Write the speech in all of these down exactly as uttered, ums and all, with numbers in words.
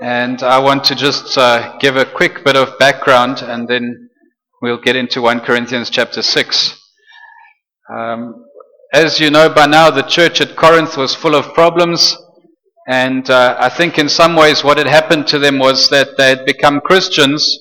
And I want to just uh, give a quick bit of background, and then we'll get into First Corinthians chapter six. Um, as you know by now, the church at Corinth was full of problems, and uh, I think in some ways what had happened to them was that they had become Christians,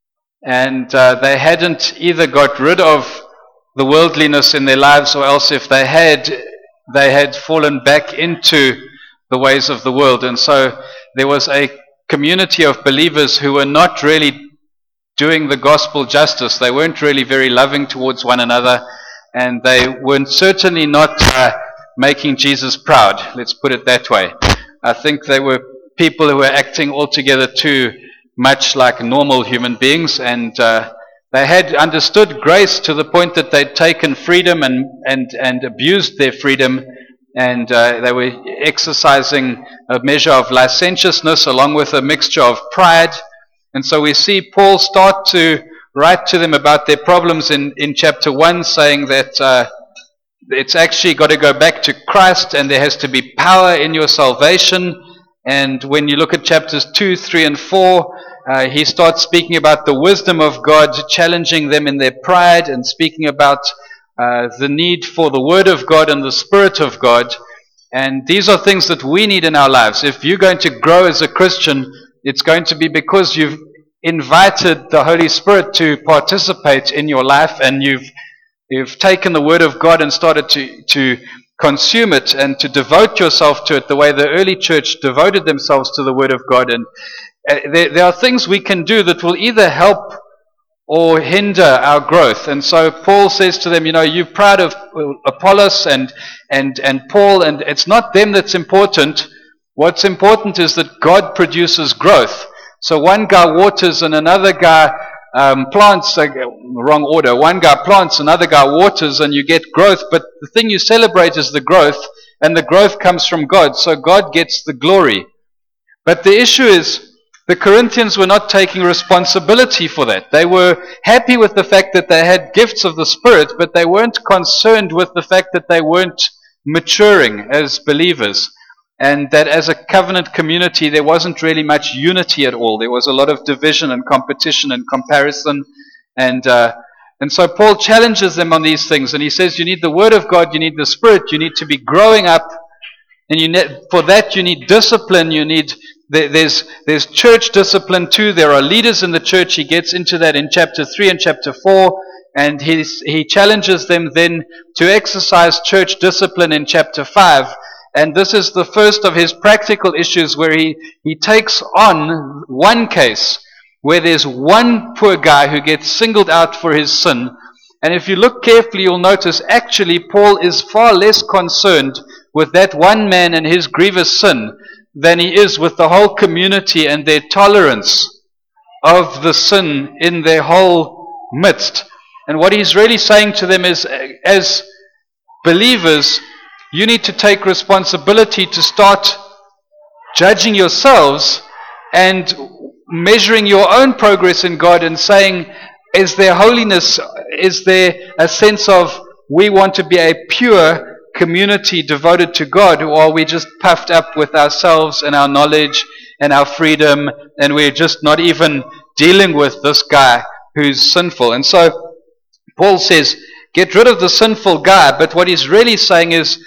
and uh, they hadn't either got rid of the worldliness in their lives, or else if they had, they had fallen back into the ways of the world. And so there was a community of believers who were not really doing the gospel justice. They weren't really very loving towards one another, and they weren't certainly not uh, making Jesus proud, let's put it that way. I think they were people who were acting altogether too much like normal human beings, and uh, they had understood grace to the point that they'd taken freedom and, and, and abused their freedom, and uh, they were exercising a measure of licentiousness along with a mixture of pride. And so we see Paul start to write to them about their problems in, in chapter one, saying that uh, it's actually got to go back to Christ, and there has to be power in your salvation. And when you look at chapters two, three, and four, uh, he starts speaking about the wisdom of God, challenging them in their pride, and speaking about uh, the need for the Word of God and the Spirit of God. And these are things that we need in our lives. If you're going to grow as a Christian, it's going to be because you've invited the Holy Spirit to participate in your life, and you've you've taken the Word of God and started to, to consume it and to devote yourself to it the way the early church devoted themselves to the Word of God. And uh, there, there are things we can do that will either help or hinder our growth. And so Paul says to them, you know, you're proud of Apollos and, and, and Paul, and it's not them that's important. What's important is that God produces growth. So one guy waters and another guy um, plants, uh, wrong order. One guy plants, another guy waters, and you get growth. But the thing you celebrate is the growth, and the growth comes from God. So God gets the glory. But the issue is, the Corinthians were not taking responsibility for that. They were happy with the fact that they had gifts of the Spirit, but they weren't concerned with the fact that they weren't maturing as believers. And that as a covenant community, there wasn't really much unity at all. There was a lot of division and competition and comparison. And uh, and so Paul challenges them on these things. And he says, you need the Word of God, you need the Spirit, you need to be growing up. And you need, for that you need discipline, you need... There's, there's church discipline too. There are leaders in the church. He gets into that in chapter three and chapter four. And he's, he challenges them then to exercise church discipline in chapter five. And this is the first of his practical issues, where he, he takes on one case where there's one poor guy who gets singled out for his sin. And if you look carefully, you'll notice actually Paul is far less concerned with that one man and his grievous sin than he is with the whole community and their tolerance of the sin in their whole midst. And what he's really saying to them is, as believers, you need to take responsibility to start judging yourselves and measuring your own progress in God, and saying, is there holiness? Is there a sense of, we want to be a pure community devoted to God, or are we just puffed up with ourselves and our knowledge and our freedom, and we're just not even dealing with this guy who's sinful? And so Paul says, get rid of the sinful guy. But what he's really saying is,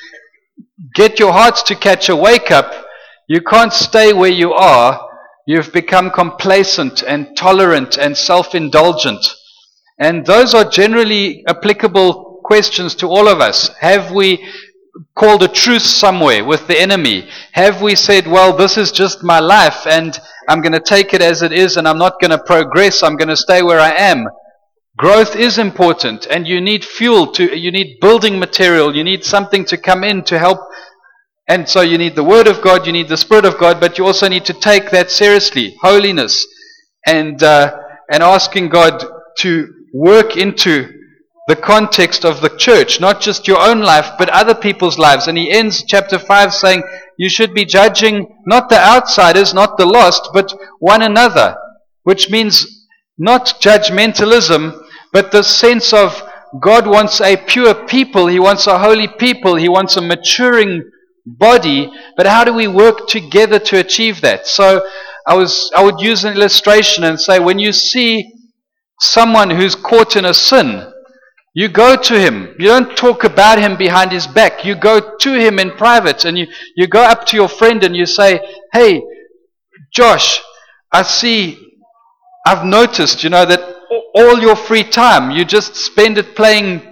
get your hearts to catch a wake up. You can't stay where you are. You've become complacent and tolerant and self-indulgent. And those are generally applicable questions to all of us. Have we called a truce somewhere with the enemy? Have we said, well, this is just my life and I'm going to take it as it is, and I'm not going to progress, I'm going to stay where I am? Growth is important, and you need fuel, to, you need building material, you need something to come in to help. And so you need the Word of God, you need the Spirit of God, but you also need to take that seriously. Holiness and uh, and asking God to work into the context of the church, not just your own life, but other people's lives. And he ends chapter five saying, you should be judging not the outsiders, not the lost, but one another, which means not judgmentalism, but the sense of God wants a pure people, He wants a holy people, He wants a maturing body, but how do we work together to achieve that? So I was I would use an illustration and say, when you see someone who's caught in a sin, you go to him. You don't talk about him behind his back. You go to him in private, and you, you go up to your friend and you say, hey, Josh, I see, I've noticed, you know, that all your free time, you just spend it playing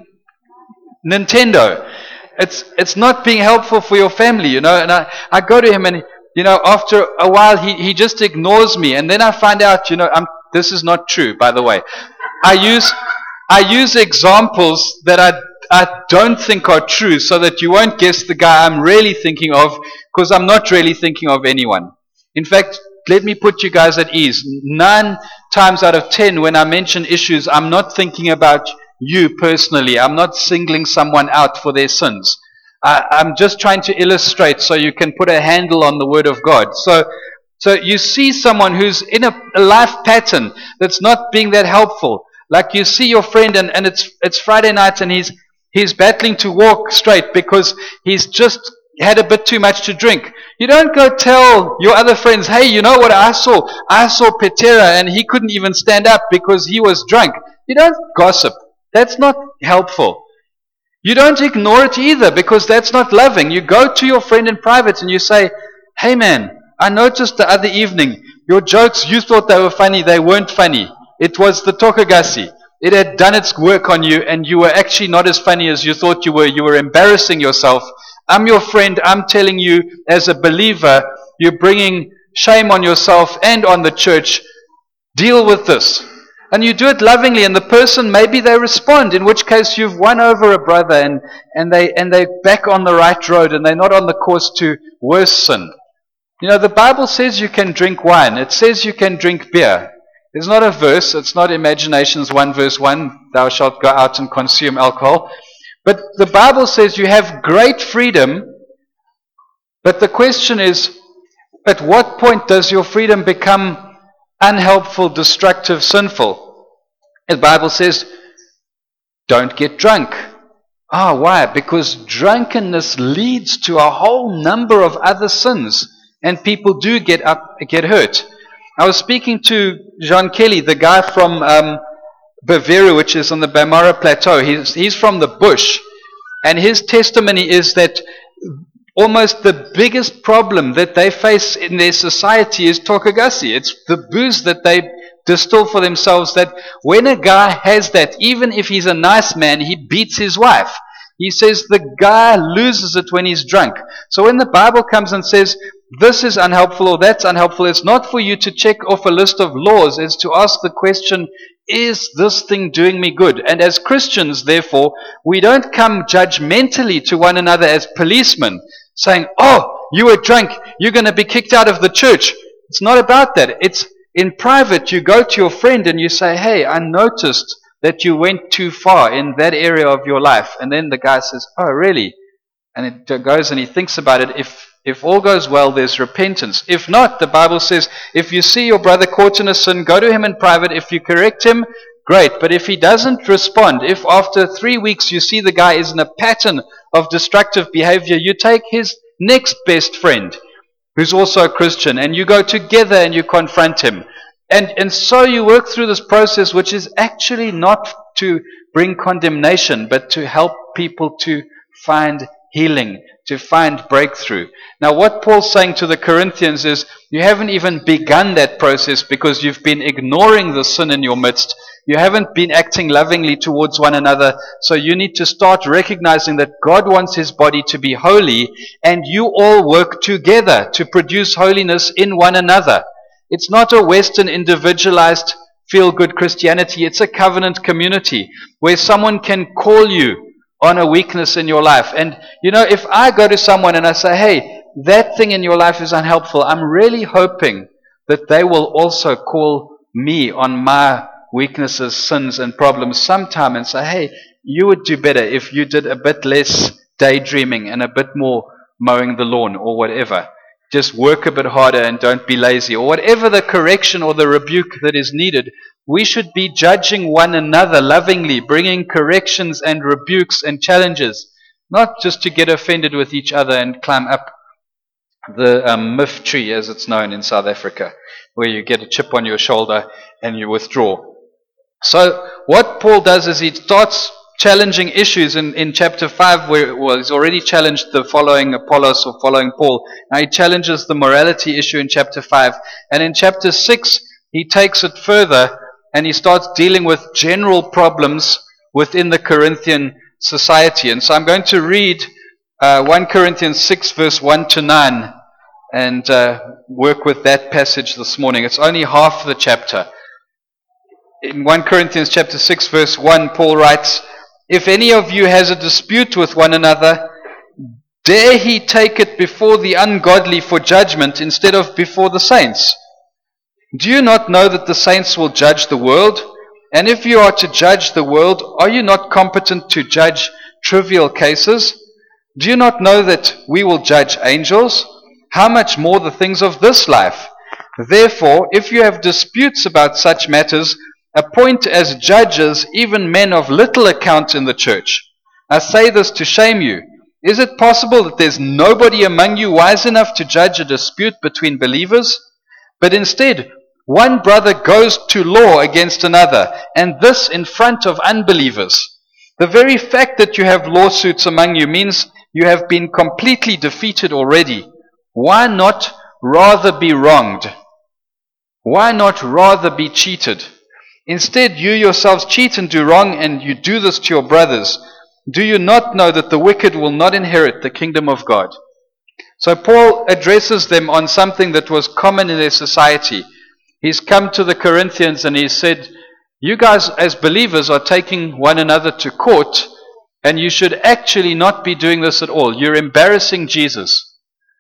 Nintendo. It's it's not being helpful for your family, you know. And I, I go to him, and, you know, after a while he, he just ignores me. And then I find out, you know, I'm, this is not true, by the way. I use I use examples that I, I don't think are true so that you won't guess the guy I'm really thinking of, because I'm not really thinking of anyone. In fact, let me put you guys at ease. Nine times out of ten, when I mention issues, I'm not thinking about you personally. I'm not singling someone out for their sins. I, I'm just trying to illustrate so you can put a handle on the Word of God. So, so you see someone who's in a, a life pattern that's not being that helpful. Like you see your friend, and, and it's it's Friday night, and he's he's battling to walk straight because he's just had a bit too much to drink. You don't go tell your other friends, hey, you know what I saw? I saw Petera, and he couldn't even stand up because he was drunk. You don't gossip. That's not helpful. You don't ignore it either, because that's not loving. You go to your friend in private and you say, hey man, I noticed the other evening, your jokes, you thought they were funny, they weren't funny. It was the Tokagasi. It had done its work on you, and you were actually not as funny as you thought you were. You were embarrassing yourself. I'm your friend. I'm telling you, as a believer, you're bringing shame on yourself and on the church. Deal with this. And you do it lovingly, and the person, maybe they respond, in which case you've won over a brother, and, and, they, and they're back on the right road, and they're not on the course to worse sin. You know, the Bible says you can drink wine. It says you can drink beer. There's not a verse, it's not Imaginations one verse one, thou shalt go out and consume alcohol. But the Bible says you have great freedom, but the question is, at what point does your freedom become unhelpful, destructive, sinful? The Bible says, don't get drunk. Ah, why? Because drunkenness leads to a whole number of other sins, and people do get up, get hurt. I was speaking to Jean Kelly, the guy from um, Bavaria, which is on the Bamara Plateau. He's, he's from the bush. And his testimony is that almost the biggest problem that they face in their society is Tokagasi. It's the booze that they distill for themselves, that when a guy has that, even if he's a nice man, he beats his wife. He says the guy loses it when he's drunk. So when the Bible comes and says, this is unhelpful or that's unhelpful, it's not for you to check off a list of laws. It's to ask the question, is this thing doing me good? And as Christians, therefore, we don't come judgmentally to one another as policemen, saying, oh, you were drunk, you're going to be kicked out of the church. It's not about that. It's in private, you go to your friend and you say, hey, I noticed that you went too far in that area of your life. And then the guy says, oh, really? And it goes and he thinks about it. If if all goes well, there's repentance. If not, the Bible says, if you see your brother caught in a sin, go to him in private. If you correct him, great. But if he doesn't respond, if after three weeks you see the guy is in a pattern of destructive behavior, you take his next best friend, who's also a Christian, and you go together and you confront him. And, and so you work through this process, which is actually not to bring condemnation, but to help people to find healing, to find breakthrough. Now, what Paul's saying to the Corinthians is, you haven't even begun that process because you've been ignoring the sin in your midst. You haven't been acting lovingly towards one another. So you need to start recognizing that God wants His body to be holy, and you all work together to produce holiness in one another. It's not a Western individualized feel-good Christianity. It's a covenant community where someone can call you on a weakness in your life. And, you know, if I go to someone and I say, hey, that thing in your life is unhelpful, I'm really hoping that they will also call me on my weaknesses, sins, and problems sometime and say, hey, you would do better if you did a bit less daydreaming and a bit more mowing the lawn or whatever. Just work a bit harder and don't be lazy, or whatever the correction or the rebuke that is needed. We should be judging one another lovingly, bringing corrections and rebukes and challenges, not just to get offended with each other and climb up the um, myth tree, as it's known in South Africa, where you get a chip on your shoulder and you withdraw. So what Paul does is he starts challenging issues in, in chapter five, where well, he's already challenged the following Apollos or following Paul. Now he challenges the morality issue in chapter five. And in chapter six, he takes it further and he starts dealing with general problems within the Corinthian society. And so I'm going to read uh, First Corinthians six, verse one to nine, and uh, work with that passage this morning. It's only half the chapter. In First Corinthians chapter six, verse one, Paul writes, "If any of you has a dispute with one another, dare he take it before the ungodly for judgment instead of before the saints? Do you not know that the saints will judge the world? And if you are to judge the world, are you not competent to judge trivial cases? Do you not know that we will judge angels? How much more the things of this life? Therefore, if you have disputes about such matters, appoint as judges even men of little account in the church. I say this to shame you. Is it possible that there's nobody among you wise enough to judge a dispute between believers? But instead, one brother goes to law against another, and this in front of unbelievers. The very fact that you have lawsuits among you means you have been completely defeated already. Why not rather be wronged? Why not rather be cheated? Instead, you yourselves cheat and do wrong, and you do this to your brothers. Do you not know that the wicked will not inherit the kingdom of God?" So Paul addresses them on something that was common in their society. He's come to the Corinthians and he said, you guys as believers are taking one another to court, and you should actually not be doing this at all. You're embarrassing Jesus.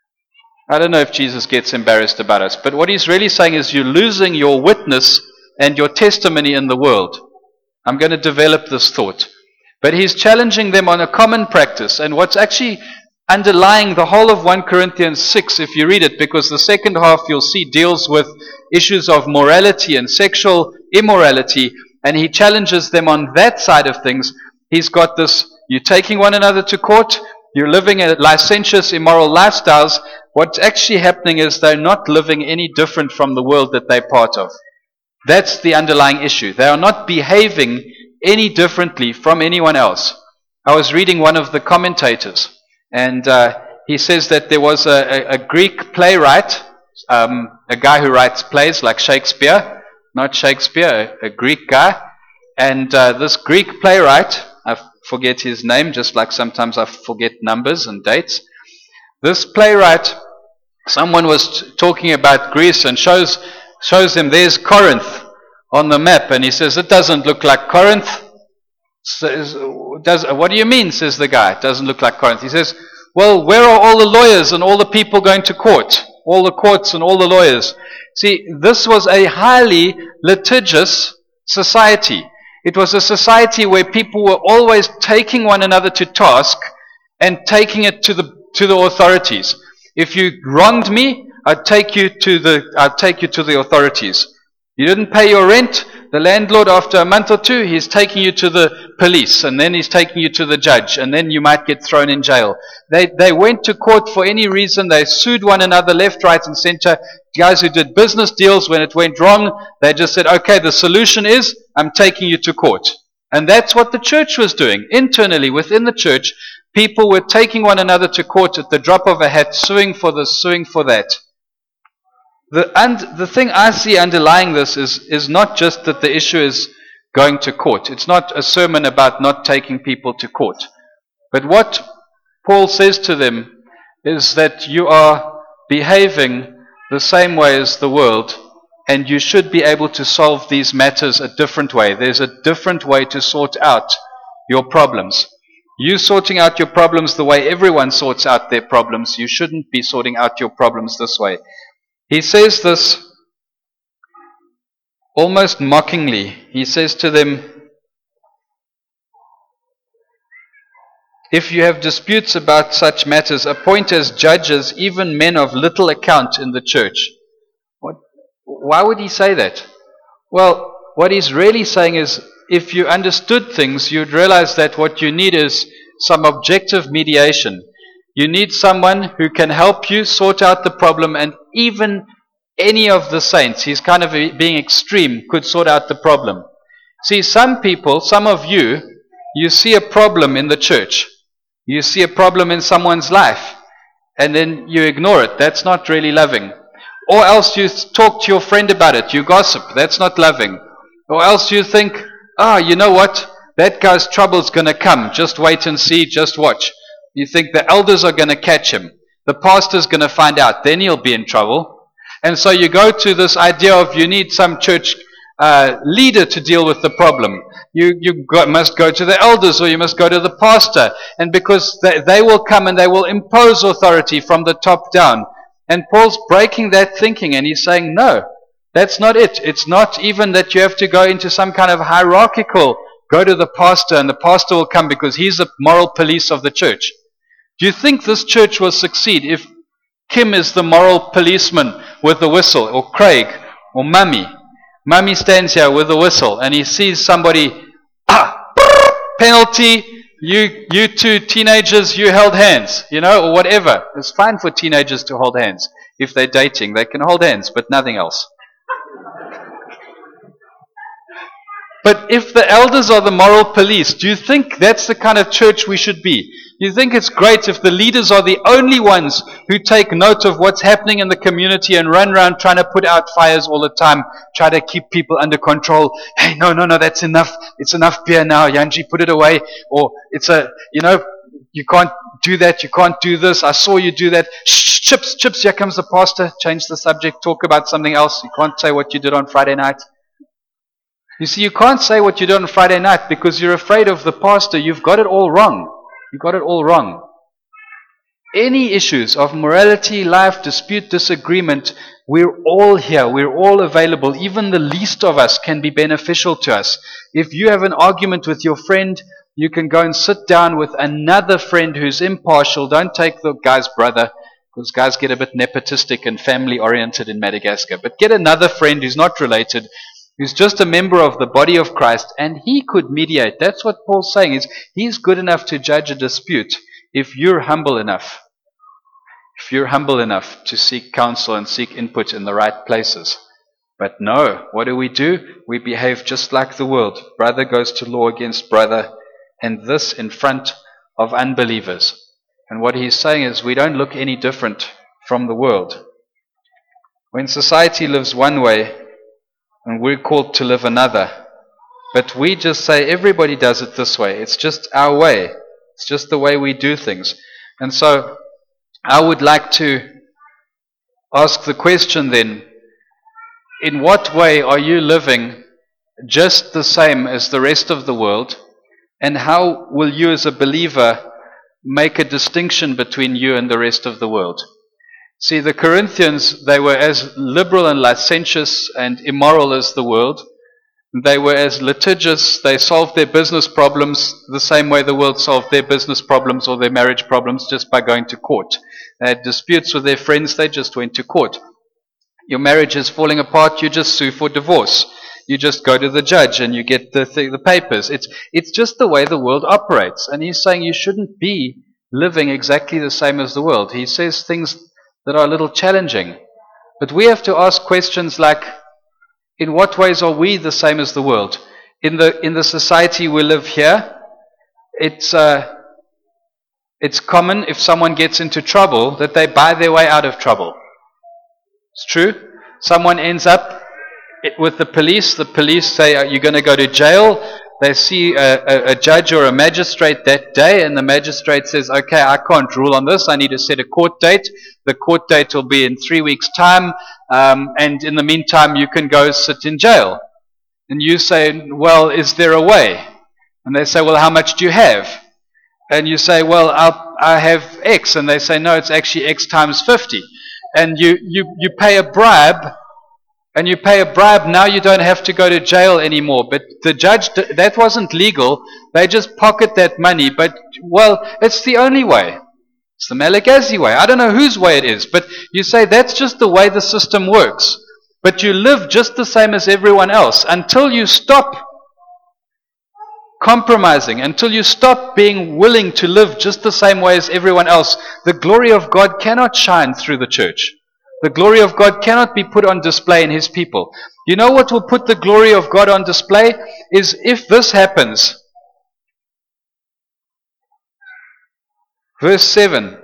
I don't know if Jesus gets embarrassed about us, but what he's really saying is you're losing your witness and your testimony in the world. I'm going to develop this thought. But he's challenging them on a common practice, and what's actually underlying the whole of First Corinthians six, if you read it, because the second half you'll see deals with issues of morality and sexual immorality, and he challenges them on that side of things. He's got this, you're taking one another to court, you're living a licentious, immoral lifestyles. What's actually happening is they're not living any different from the world that they're part of. That's the underlying issue. They are not behaving any differently from anyone else. I was reading one of the commentators, and uh, he says that there was a, a, a Greek playwright, um, a guy who writes plays like Shakespeare, not Shakespeare, a, a Greek guy, and uh, this Greek playwright, I forget his name, just like sometimes I forget numbers and dates. This playwright, someone was t- talking about Greece and shows shows him there's Corinth on the map, and he says, it doesn't look like Corinth. Says, does, what do you mean, says the guy, it doesn't look like Corinth. He says, well, where are all the lawyers and all the people going to court? All the courts and all the lawyers. See, this was a highly litigious society. It was a society where people were always taking one another to task and taking it to the to the authorities. If you wronged me, I'd take you to the I'd take you to the authorities. You didn't pay your rent, the landlord, after a month or two, he's taking you to the police, and then he's taking you to the judge, and then you might get thrown in jail. They they went to court for any reason. They sued one another left, right, and center. Guys who did business deals, when it went wrong, they just said, okay, the solution is, I'm taking you to court. And that's what the church was doing. Internally, within the church, people were taking one another to court at the drop of a hat, suing for this, suing for that. The, and the thing I see underlying this is, is not just that the issue is going to court. It's not a sermon about not taking people to court. But what Paul says to them is that you are behaving the same way as the world, and you should be able to solve these matters a different way. There's a different way to sort out your problems. You sorting out your problems the way everyone sorts out their problems, you shouldn't be sorting out your problems this way. He says this almost mockingly. He says to them, if you have disputes about such matters, appoint as judges even men of little account in the church. What? Why would he say that? Well, what he's really saying is, if you understood things, you'd realize that what you need is some objective mediation. You need someone who can help you sort out the problem, and even any of the saints, he's kind of being extreme, could sort out the problem. See, some people, some of you, you see a problem in the church. You see a problem in someone's life, and then you ignore it. That's not really loving. Or else you talk to your friend about it. You gossip. That's not loving. Or else you think, ah, you know what? That guy's trouble's going to come. Just wait and see. Just watch. You think the elders are going to catch him. The pastor's going to find out. Then he'll be in trouble. And so you go to this idea of you need some church uh, leader to deal with the problem. You, you go, must go to the elders, or you must go to the pastor. And because they, they will come and they will impose authority from the top down. And Paul's breaking that thinking, and he's saying, no, that's not it. It's not even that you have to go into some kind of hierarchical, go to the pastor and the pastor will come because he's the moral police of the church. Do you think this church will succeed if Kim is the moral policeman with the whistle, or Craig, or Mummy? Mummy stands here with a whistle and he sees somebody, ah, penalty, you you two teenagers, you held hands, you know, or whatever. It's fine for teenagers to hold hands. If they're dating, they can hold hands, but nothing else. But if the elders are the moral police, do you think that's the kind of church we should be? Do you think it's great if the leaders are the only ones who take note of what's happening in the community and run around trying to put out fires all the time, try to keep people under control? Hey, no, no, no, that's enough. It's enough beer now. Yanji, put it away. Or it's a, you know, you can't do that. You can't do this. I saw you do that. Shh, Chips, Chips, here comes the pastor. Change the subject. Talk about something else. You can't say what you did on Friday night. You see, you can't say what you did on Friday night because you're afraid of the pastor. You've got it all wrong. You got it all wrong. Any issues of morality, life, dispute, disagreement, we're all here. We're all available. Even the least of us can be beneficial to us. If you have an argument with your friend, you can go and sit down with another friend who's impartial. Don't take the guy's brother, because guys get a bit nepotistic and family-oriented in Madagascar. But get another friend who's not related, who's just a member of the body of Christ, and he could mediate. That's what Paul's saying, is he's good enough to judge a dispute if you're humble enough. If you're humble enough to seek counsel and seek input in the right places. But no, what do we do? We behave just like the world. Brother goes to law against brother, and this in front of unbelievers. And what he's saying is we don't look any different from the world. When society lives one way, and we're called to live another. But we just say everybody does it this way. It's just our way. It's just the way we do things. And so I would like to ask the question then, in what way are you living just the same as the rest of the world? And how will you as a believer make a distinction between you and the rest of the world? See, the Corinthians, they were as liberal and licentious and immoral as the world. They were as litigious. They solved their business problems the same way the world solved their business problems or their marriage problems, just by going to court. They had disputes with their friends, they just went to court. Your marriage is falling apart, you just sue for divorce. You just go to the judge and you get the, th- the papers. It's, it's just the way the world operates. And he's saying you shouldn't be living exactly the same as the world. He says things that are a little challenging. But we have to ask questions like, in what ways are we the same as the world? In the in the society we live here, it's uh, it's common if someone gets into trouble that they buy their way out of trouble. It's true. Someone ends up with the police. The police say, you're going to go to jail. They see a, a, a judge or a magistrate that day, and the magistrate says, okay, I can't rule on this. I need to set a court date. The court date will be in three weeks' time, um, and in the meantime, you can go sit in jail. And you say, well, is there a way? And they say, well, how much do you have? And you say, well, I'll, I have X. And they say, no, it's actually X times fifty. And you, you, you pay a bribe, and you pay a bribe, now you don't have to go to jail anymore. But the judge, that wasn't legal. They just pocket that money. But, well, it's the only way. It's the Malagasy way. I don't know whose way it is. But you say that's just the way the system works. But you live just the same as everyone else until you stop compromising, until you stop being willing to live just the same way as everyone else, the glory of God cannot shine through the church. The glory of God cannot be put on display in His people. You know what will put the glory of God on display? Is if this happens. Verse seven.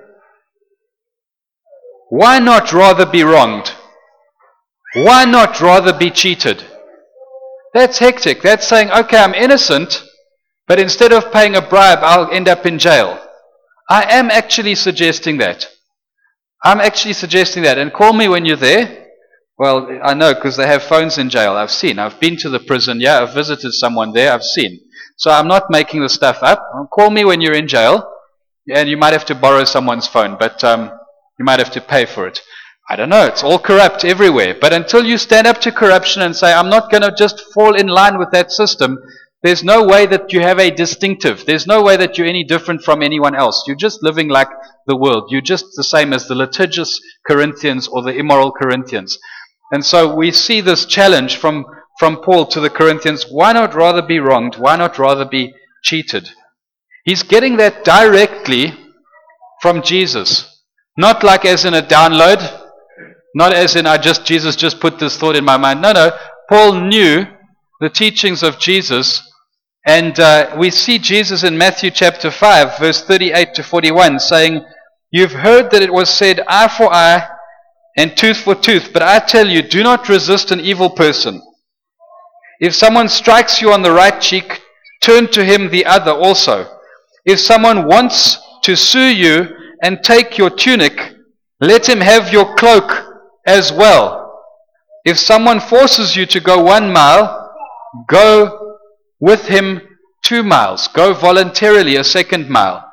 Why not rather be wronged? Why not rather be cheated? That's hectic. That's saying, okay, I'm innocent, but instead of paying a bribe, I'll end up in jail. I am actually suggesting that. I'm actually suggesting that. And call me when you're there. Well, I know, because they have phones in jail. I've seen. I've been to the prison. Yeah, I've visited someone there. I've seen. So I'm not making the stuff up. Call me when you're in jail. And you might have to borrow someone's phone, but um, you might have to pay for it. I don't know. It's all corrupt everywhere. But until you stand up to corruption and say, I'm not going to just fall in line with that system, there's no way that you have a distinctive. There's no way that you're any different from anyone else. You're just living like the world. You're just the same as the litigious Corinthians or the immoral Corinthians. And so we see this challenge from, from Paul to the Corinthians. Why not rather be wronged? Why not rather be cheated? He's getting that directly from Jesus. Not like as in a download. Not as in I just Jesus just put this thought in my mind. No, no. Paul knew the teachings of Jesus. And uh, we see Jesus in Matthew chapter five, verse thirty-eight to forty-one, saying, You've heard that it was said, eye for eye and tooth for tooth. But I tell you, do not resist an evil person. If someone strikes you on the right cheek, turn to him the other also. If someone wants to sue you and take your tunic, let him have your cloak as well. If someone forces you to go one mile, go with him two miles. Go voluntarily a second mile.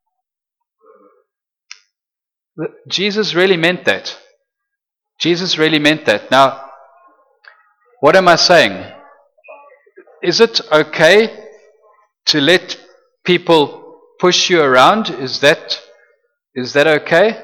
Jesus really meant that. Jesus really meant that. Now, what am I saying? Is it okay to let people push you around? Is that, is that okay?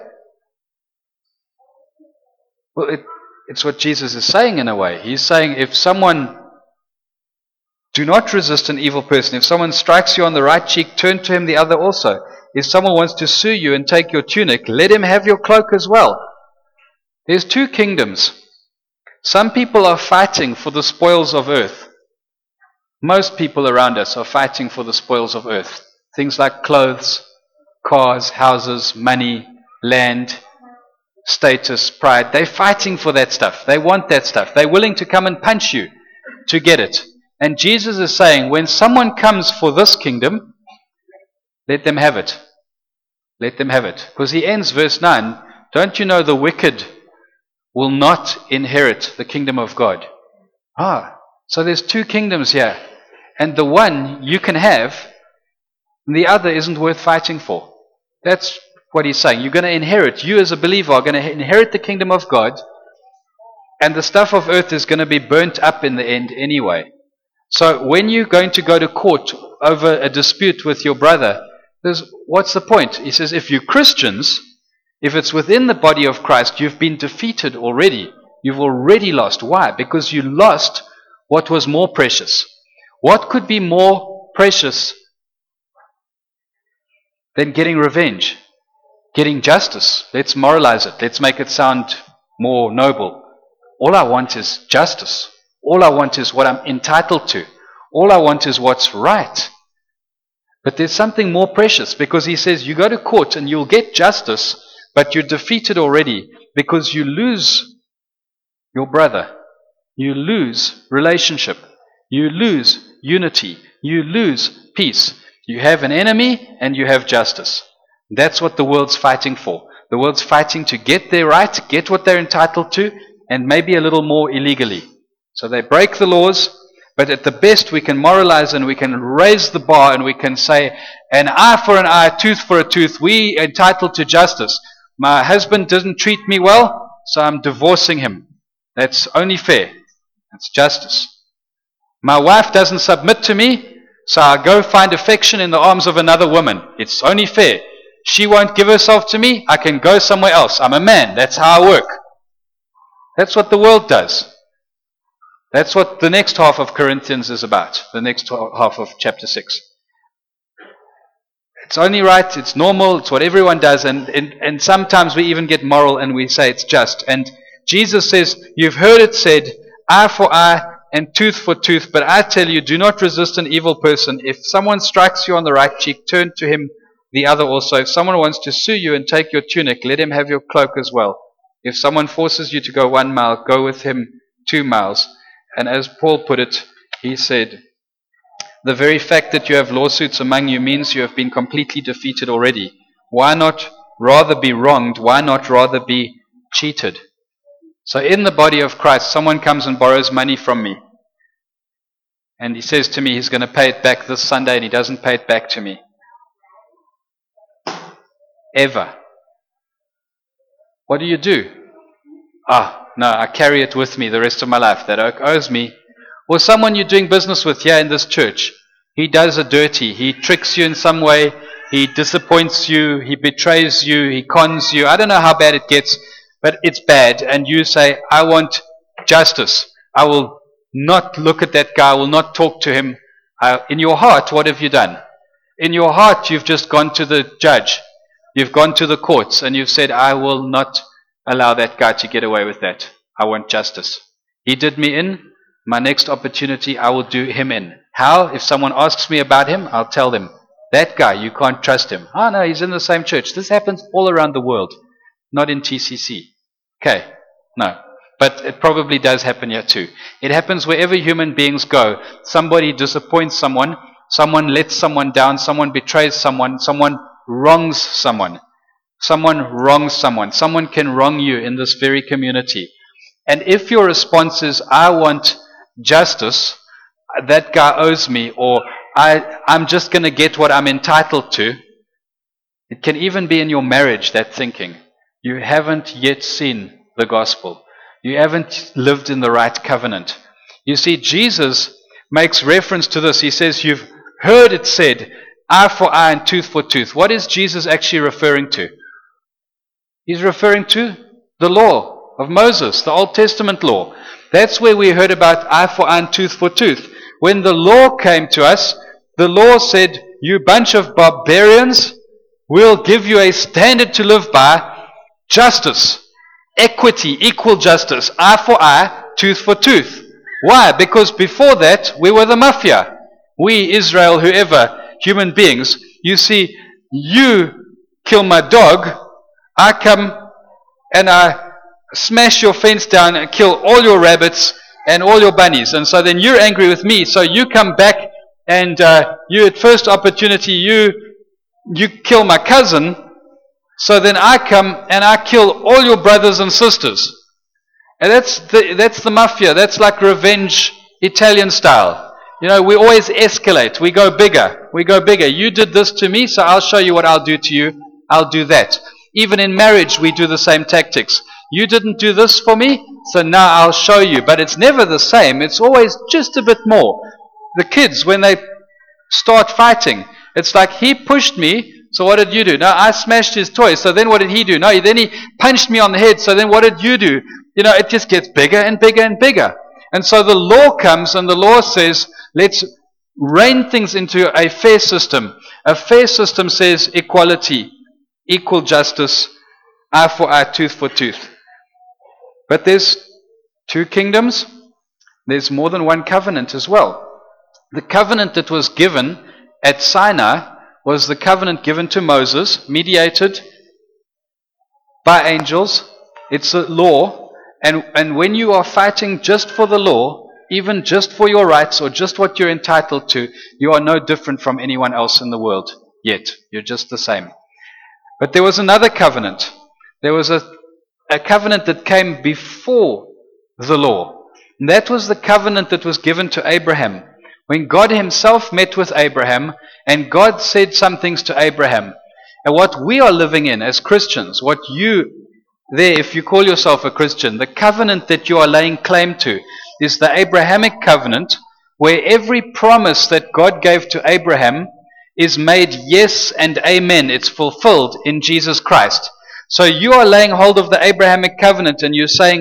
Well, it, it's what Jesus is saying in a way. He's saying if someone, do not resist an evil person. If someone strikes you on the right cheek, turn to him the other also. If someone wants to sue you and take your tunic, let him have your cloak as well. There's two kingdoms. Some people are fighting for the spoils of earth. Most people around us are fighting for the spoils of earth. Things like clothes, cars, houses, money, land, status, pride. They're fighting for that stuff. They want that stuff. They're willing to come and punch you to get it. And Jesus is saying, when someone comes for this kingdom, let them have it. Let them have it. Because he ends verse nine, don't you know the wicked will not inherit the kingdom of God? Ah, so there's two kingdoms here. And the one you can have, and the other isn't worth fighting for. That's what he's saying. You're going to inherit, you as a believer are going to inherit the kingdom of God, and the stuff of earth is going to be burnt up in the end anyway. So when you're going to go to court over a dispute with your brother, there's, what's the point? He says, if you're Christians, if it's within the body of Christ, you've been defeated already. You've already lost. Why? Because you lost what was more precious. What could be more precious than getting revenge? Getting justice. Let's moralize it. Let's make it sound more noble. All I want is justice. All I want is what I'm entitled to. All I want is what's right. But there's something more precious, because he says you go to court and you'll get justice, but you're defeated already because you lose your brother. You lose relationship. You lose unity. You lose peace. You have an enemy and you have justice. That's what the world's fighting for. The world's fighting to get their right, get what they're entitled to, and maybe a little more illegally. So they break the laws, but at the best we can moralize and we can raise the bar and we can say, an eye for an eye, tooth for a tooth, we are entitled to justice. My husband didn't treat me well, so I'm divorcing him. That's only fair. That's justice. My wife doesn't submit to me, so I go find affection in the arms of another woman. It's only fair. She won't give herself to me, I can go somewhere else. I'm a man. That's how I work. That's what the world does. That's what the next half of Corinthians is about, the next half of chapter six. It's only right, it's normal, it's what everyone does, and, and, and sometimes we even get moral and we say it's just. And Jesus says, you've heard it said, eye for eye and tooth for tooth, but I tell you, do not resist an evil person. If someone strikes you on the right cheek, turn to him the other also. If someone wants to sue you and take your tunic, let him have your cloak as well. If someone forces you to go one mile, go with him two miles. And as Paul put it, he said, the very fact that you have lawsuits among you means you have been completely defeated already. Why not rather be wronged? Why not rather be cheated? So in the body of Christ, someone comes and borrows money from me. And he says to me he's going to pay it back this Sunday, and he doesn't pay it back to me. Ever. What do you do? Ah, no, I carry it with me the rest of my life. That owes me. Or someone you're doing business with here in this church. He does a dirty. He tricks you in some way. He disappoints you. He betrays you. He cons you. I don't know how bad it gets, but it's bad. And you say, I want justice. I will not look at that guy. I will not talk to him. Uh, in your heart, what have you done? In your heart, you've just gone to the judge. You've gone to the courts and you've said, I will not allow that guy to get away with that. I want justice. He did me in. My next opportunity, I will do him in. How? If someone asks me about him, I'll tell them, that guy, you can't trust him. Oh no, he's in the same church. This happens all around the world, not in T C C. Okay, no. But it probably does happen here too. It happens wherever human beings go. Somebody disappoints someone, someone lets someone down, someone betrays someone, someone wrongs someone. Someone wrongs someone. Someone can wrong you in this very community. And if your response is, I want justice, that guy owes me, or I, I'm just going to get what I'm entitled to. It can even be in your marriage, that thinking. You haven't yet seen the gospel. You haven't lived in the right covenant. You see, Jesus makes reference to this. He says, you've heard it said, eye for eye and tooth for tooth. What is Jesus actually referring to? He's referring to the law of Moses, the Old Testament law. That's where we heard about eye for eye and tooth for tooth. When the law came to us, the law said, you bunch of barbarians, we'll give you a standard to live by, justice, equity, equal justice, eye for eye, tooth for tooth. Why? Because before that, we were the mafia. We, Israel, whoever, human beings. You see, you kill my dog, I come and I smash your fence down and kill all your rabbits and all your bunnies. And so then you're angry with me. So you come back and uh, you at first opportunity, you you kill my cousin. So then I come and I kill all your brothers and sisters. And that's the, that's the mafia. That's like revenge Italian style. You know, we always escalate. We go bigger. We go bigger. You did this to me, so I'll show you what I'll do to you. I'll do that. Even in marriage, we do the same tactics. You didn't do this for me, so now I'll show you. But it's never the same. It's always just a bit more. The kids, when they start fighting, it's like he pushed me, so what did you do? No, I smashed his toy, so then what did he do? No, then he punched me on the head, so then what did you do? You know, it just gets bigger and bigger and bigger. And so the law comes and the law says, let's rein things into a fair system. A fair system says equality, equal justice, eye for eye, tooth for tooth. But there's two kingdoms. There's more than one covenant as well. The covenant that was given at Sinai was the covenant given to Moses, mediated by angels. It's a law. And, and when you are fighting just for the law, even just for your rights or just what you're entitled to, you are no different from anyone else in the world yet. You're just the same. But there was another covenant. There was a, a covenant that came before the law. And that was the covenant that was given to Abraham. When God himself met with Abraham, and God said some things to Abraham. And what we are living in as Christians, what you, there, if you call yourself a Christian, the covenant that you are laying claim to is the Abrahamic covenant, where every promise that God gave to Abraham is made yes and amen. It's fulfilled in Jesus Christ. So you are laying hold of the Abrahamic covenant and you're saying,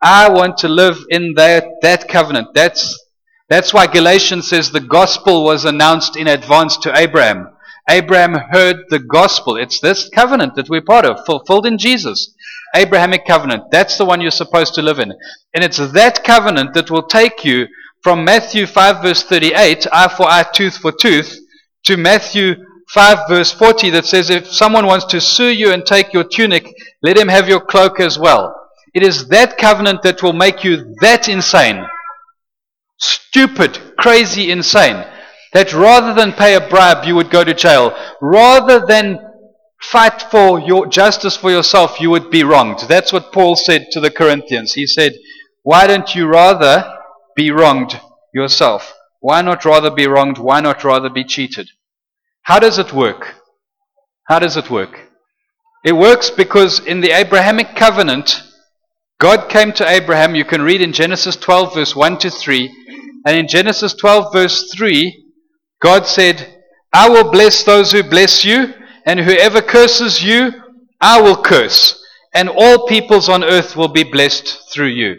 I want to live in that, that covenant. That's, that's why Galatians says the gospel was announced in advance to Abraham. Abraham heard the gospel. It's this covenant that we're part of, fulfilled in Jesus. Abrahamic covenant. That's the one you're supposed to live in. And it's that covenant that will take you from Matthew five verse thirty-eight, eye for eye, tooth for tooth, to Matthew five verse forty that says if someone wants to sue you and take your tunic, let him have your cloak as well. It is that covenant that will make you that insane, stupid, crazy insane, that rather than pay a bribe you would go to jail. Rather than fight for your justice for yourself, you would be wronged. That's what Paul said to the Corinthians. He said, why don't you rather be wronged yourself? Why not rather be wronged? Why not rather be cheated? How does it work? How does it work? It works because in the Abrahamic covenant, God came to Abraham. You can read in Genesis twelve verse one to three. And in Genesis twelve verse three, God said, I will bless those who bless you, and whoever curses you, I will curse. And all peoples on earth will be blessed through you.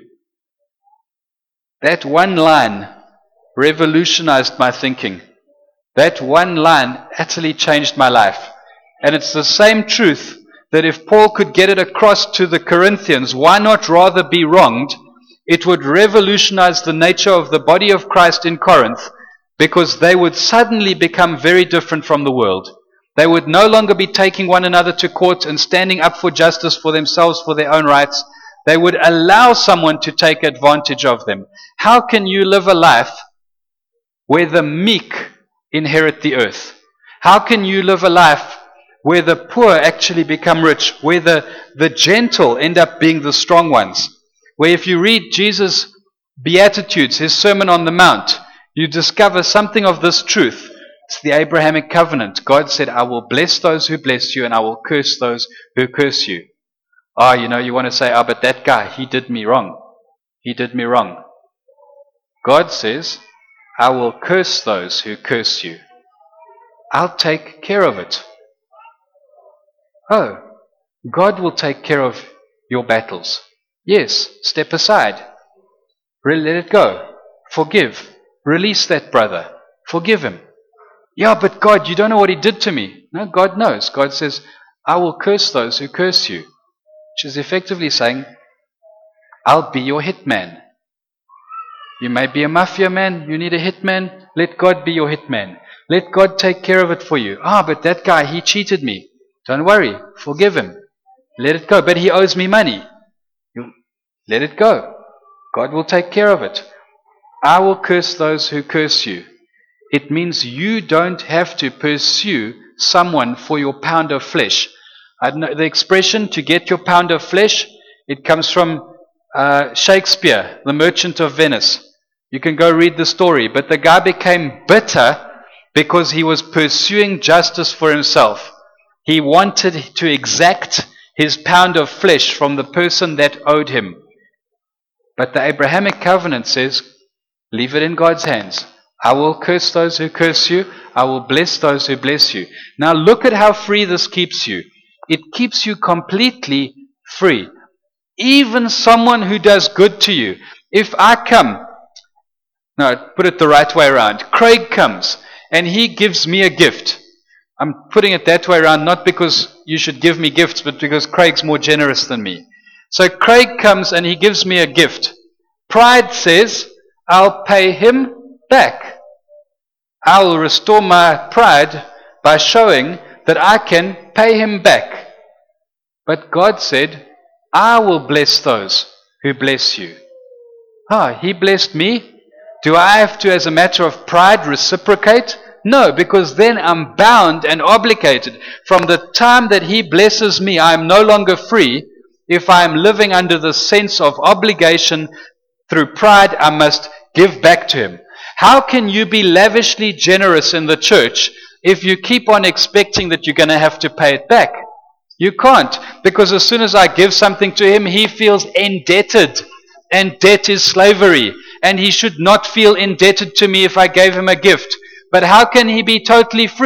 That one line revolutionized my thinking. That one line utterly changed my life. And it's the same truth that if Paul could get it across to the Corinthians, why not rather be wronged? It would revolutionize the nature of the body of Christ in Corinth, because they would suddenly become very different from the world. They would no longer be taking one another to court and standing up for justice for themselves, for their own rights. They would allow someone to take advantage of them. How can you live a life where the meek inherit the earth? How can you live a life where the poor actually become rich, where the, the gentle end up being the strong ones? Where if you read Jesus' Beatitudes, his Sermon on the Mount, you discover something of this truth. It's the Abrahamic covenant. God said, I will bless those who bless you and I will curse those who curse you. Ah, oh, you know, you want to say, ah, oh, but that guy, he did me wrong. He did me wrong. God says, I will curse those who curse you. I'll take care of it. Oh, God will take care of your battles. Yes, step aside. Let it go. Forgive. Release that brother. Forgive him. Yeah, but God, you don't know what he did to me. No, God knows. God says, I will curse those who curse you. Which is effectively saying, I'll be your hitman. You may be a mafia man. You need a hitman. Let God be your hitman. Let God take care of it for you. Ah, but that guy, he cheated me. Don't worry. Forgive him. Let it go. But he owes me money. You let it go. God will take care of it. I will curse those who curse you. It means you don't have to pursue someone for your pound of flesh. I know the expression to get your pound of flesh, it comes from uh, Shakespeare, The Merchant of Venice. You can go read the story. But the guy became bitter because he was pursuing justice for himself. He wanted to exact his pound of flesh from the person that owed him. But the Abrahamic covenant says, leave it in God's hands. I will curse those who curse you. I will bless those who bless you. Now look at how free this keeps you. It keeps you completely free. Even someone who does good to you. If I come, no, put it the right way around. Craig comes and he gives me a gift. I'm putting it that way around, not because you should give me gifts, but because Craig's more generous than me. So Craig comes and he gives me a gift. Pride says, I'll pay him back. I will restore my pride by showing that I can pay him back. But God said, I will bless those who bless you. Ah, he blessed me. Do I have to, as a matter of pride, reciprocate? No, because then I'm bound and obligated. From the time that he blesses me, I am no longer free. If I am living under the sense of obligation through pride, I must give back to him. How can you be lavishly generous in the church if you keep on expecting that you're going to have to pay it back? You can't, because as soon as I give something to him, he feels indebted. And debt is slavery. And he should not feel indebted to me if I gave him a gift. But how can he be totally free?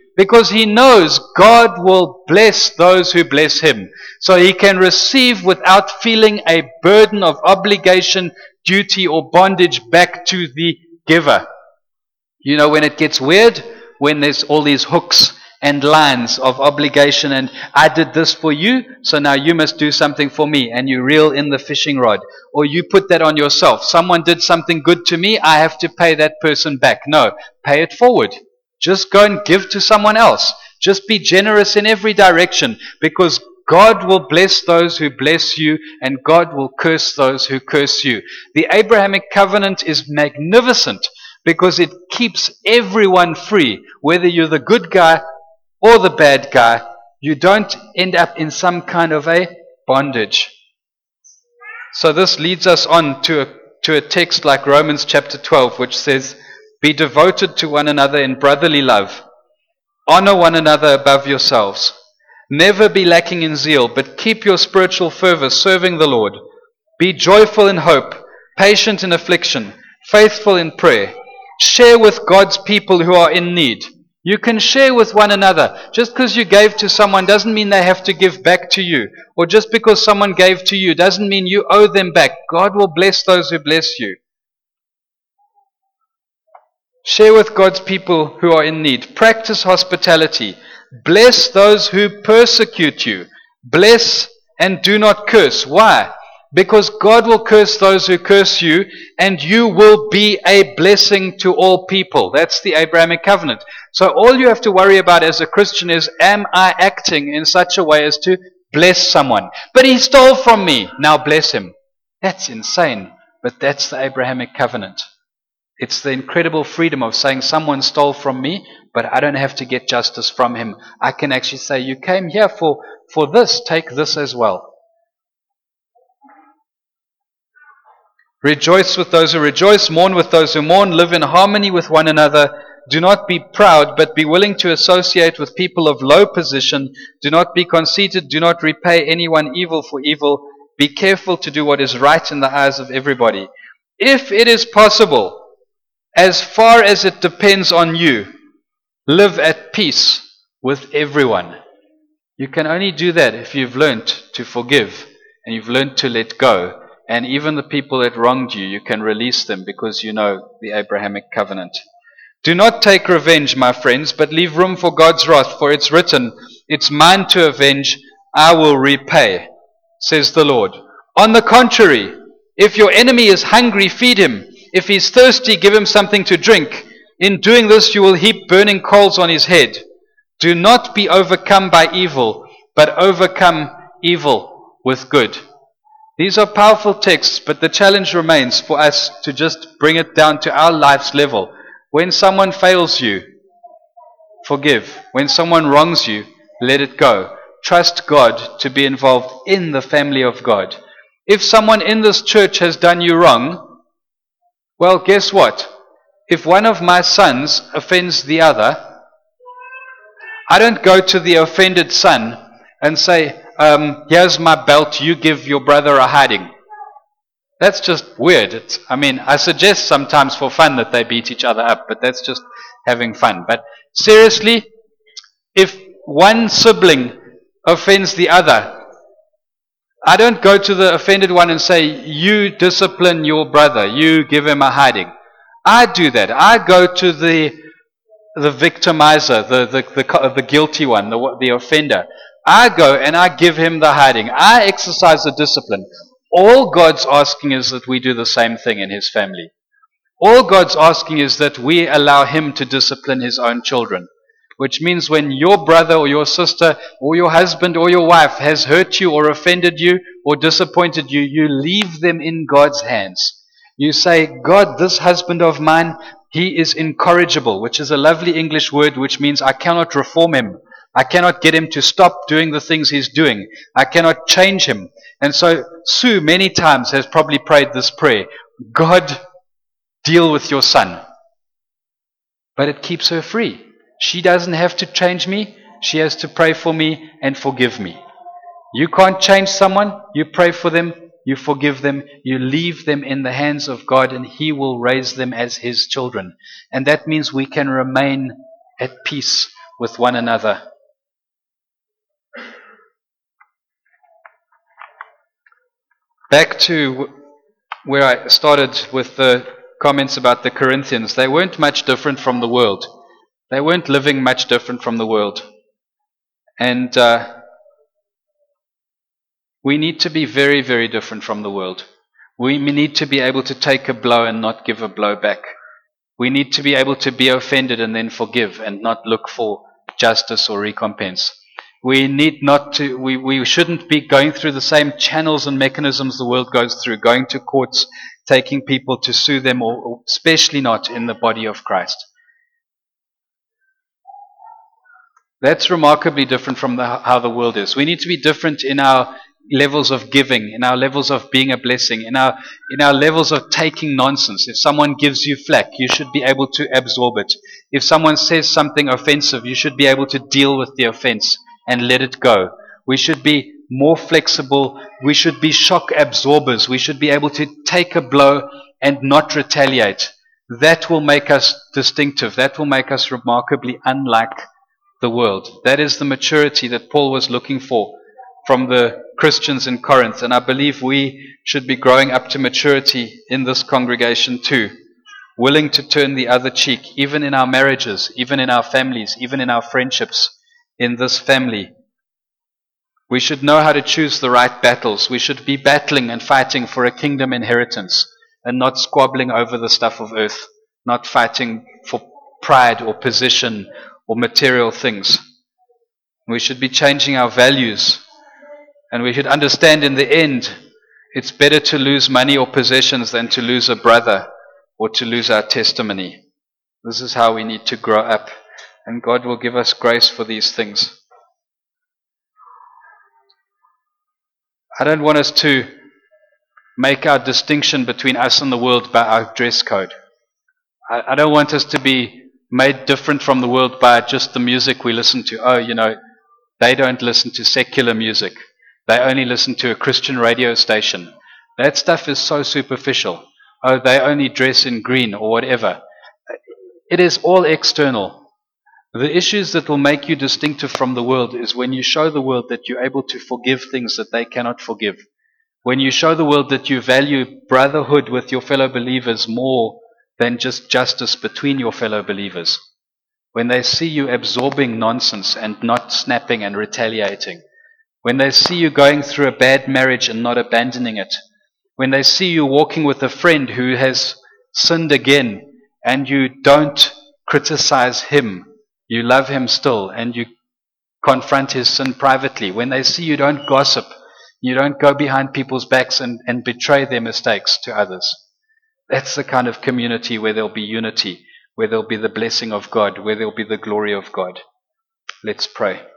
because he knows God will bless those who bless him. So he can receive without feeling a burden of obligation, duty, or bondage back to the giver. You know when it gets weird? When there's all these hooks and lines of obligation, and I did this for you, so now you must do something for me, and you reel in the fishing rod. Or you put that on yourself. Someone did something good to me, I have to pay that person back. No, pay it forward. Just go and give to someone else. Just be generous in every direction, because God will bless those who bless you, and God will curse those who curse you. The Abrahamic covenant is magnificent because it keeps everyone free, whether you're the good guy or the bad guy. You don't end up in some kind of a bondage. So this leads us on to a, to a text like Romans chapter twelve, which says, "Be devoted to one another in brotherly love. Honor one another above yourselves. Never be lacking in zeal, but keep your spiritual fervor serving the Lord. Be joyful in hope, patient in affliction, faithful in prayer. Share with God's people who are in need." You can share with one another. Just because you gave to someone doesn't mean they have to give back to you. Or just because someone gave to you doesn't mean you owe them back. God will bless those who bless you. Share with God's people who are in need. Practice hospitality. Bless those who persecute you. Bless and do not curse. Why? Because God will curse those who curse you, and you will be a blessing to all people. That's the Abrahamic covenant. So all you have to worry about as a Christian is, am I acting in such a way as to bless someone? But he stole from me, now bless him. That's insane, but that's the Abrahamic covenant. It's the incredible freedom of saying, someone stole from me, but I don't have to get justice from him. I can actually say, you came here for, for this, take this as well. Rejoice with those who rejoice, mourn with those who mourn, live in harmony with one another. Do not be proud, but be willing to associate with people of low position. Do not be conceited, do not repay anyone evil for evil. Be careful to do what is right in the eyes of everybody. If it is possible, as far as it depends on you, live at peace with everyone. You can only do that if you've learned to forgive and you've learned to let go. And even the people that wronged you, you can release them because you know the Abrahamic covenant. Do not take revenge, my friends, but leave room for God's wrath, for it's written, "It's mine to avenge, I will repay," says the Lord. On the contrary, if your enemy is hungry, feed him. If he's thirsty, give him something to drink. In doing this, you will heap burning coals on his head. Do not be overcome by evil, but overcome evil with good. These are powerful texts, but the challenge remains for us to just bring it down to our life's level. When someone fails you, forgive. When someone wrongs you, let it go. Trust God to be involved in the family of God. If someone in this church has done you wrong, well, guess what? If one of my sons offends the other, I don't go to the offended son and say, um, here's my belt, you give your brother a hiding. That's just weird. It's, I mean, I suggest sometimes for fun that they beat each other up, but that's just having fun. But seriously, if one sibling offends the other, I don't go to the offended one and say, you discipline your brother, you give him a hiding. I do that. I go to the the victimizer, the, the, the, the guilty one, the, the offender. I go and I give him the hiding. I exercise the discipline. All God's asking is that we do the same thing in his family. All God's asking is that we allow him to discipline his own children. Which means when your brother or your sister or your husband or your wife has hurt you or offended you or disappointed you, you leave them in God's hands. You say, God, this husband of mine, he is incorrigible, which is a lovely English word which means I cannot reform him. I cannot get him to stop doing the things he's doing. I cannot change him. And so Sue many times has probably prayed this prayer. God, deal with your son. But it keeps her free. She doesn't have to change me. She has to pray for me and forgive me. You can't change someone. You pray for them. You forgive them. You leave them in the hands of God, and he will raise them as his children. And that means we can remain at peace with one another. Back to where I started with the comments about the Corinthians. They weren't much different from the world. They weren't living much different from the world. And uh, we need to be very, very different from the world. We need to be able to take a blow and not give a blow back. We need to be able to be offended and then forgive and not look for justice or recompense. We need not to, we, we shouldn't be going through the same channels and mechanisms the world goes through, going to courts, taking people to sue them, or, or especially not in the body of Christ. That's remarkably different from the, how the world is. We need to be different in our levels of giving, in our levels of being a blessing, in our in our levels of taking nonsense. If someone gives you flack, you should be able to absorb it. If someone says something offensive, you should be able to deal with the offense and let it go. We should be more flexible. We should be shock absorbers. We should be able to take a blow and not retaliate. That will make us distinctive. That will make us remarkably unlike the world. That is the maturity that Paul was looking for from the Christians in Corinth. And I believe we should be growing up to maturity in this congregation too. Willing to turn the other cheek, even in our marriages, even in our families, even in our friendships in this family. We should know how to choose the right battles. We should be battling and fighting for a kingdom inheritance and not squabbling over the stuff of earth, not fighting for pride or position or material things. We should be changing our values, and we should understand in the end it's better to lose money or possessions than to lose a brother or to lose our testimony. This is how we need to grow up, and God will give us grace for these things. I don't want us to make our distinction between us and the world by our dress code. I, I don't want us to be made different from the world by just the music we listen to. Oh, you know, they don't listen to secular music. They only listen to a Christian radio station. That stuff is so superficial. Oh, they only dress in green or whatever. It is all external. The issues that will make you distinctive from the world is when you show the world that you're able to forgive things that they cannot forgive. When you show the world that you value brotherhood with your fellow believers more than just justice between your fellow believers. When they see you absorbing nonsense and not snapping and retaliating. When they see you going through a bad marriage and not abandoning it. When they see you walking with a friend who has sinned again and you don't criticize him, you love him still and you confront his sin privately. When they see you don't gossip, you don't go behind people's backs and, and betray their mistakes to others. That's the kind of community where there'll be unity, where there'll be the blessing of God, where there'll be the glory of God. Let's pray.